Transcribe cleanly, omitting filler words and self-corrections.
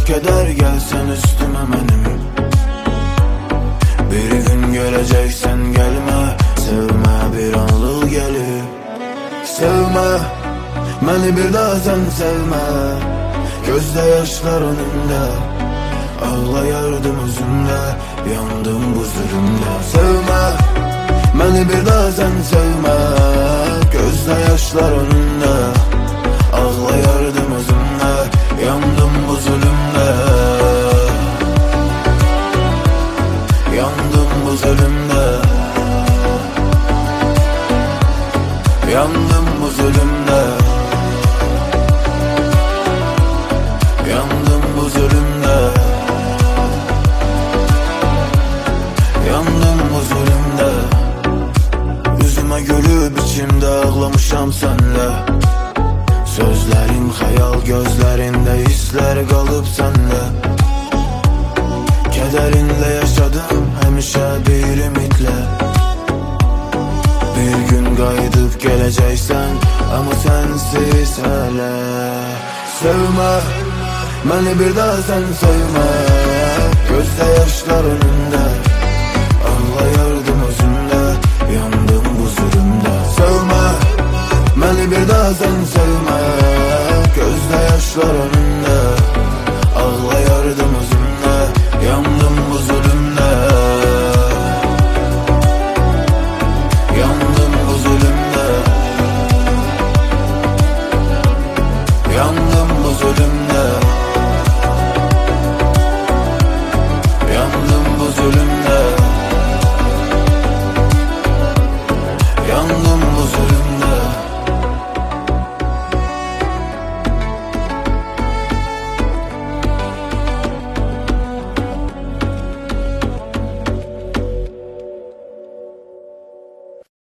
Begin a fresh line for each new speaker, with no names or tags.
keder gelsen üstüme benim. Bir gün geleceksen gelme, sevme bir anlık gelir. Sevme, beni bir daha sen sevme. Gözde yaşlar önümde, ağlayardım özümle, yandım bu zulümde. Sevme, beni bir daha sen sevme. Gözde yaşlar önümde, ağlayardım özümle, yandım bu zulümde. Yandım bu zulümde. Yandım bu zulümde. Yandım bu zulümde. Yandım bu zulümde. Yüzüme gülüp içimde ağlamışam senle. Sözlerin hayal, gözlerinde hisler kalıp sende. Kederinle yaşadım hemşe bir ümitle. Bir gün kaydıp geleceksen ama sensiz hele. Sevme, beni bir daha sen sevme. Gözde yaşlar önünde, ağlayardım özümde, yandım bu zulümde. Sevme, beni bir daha sen sevme. Gözde yaşlar önünde,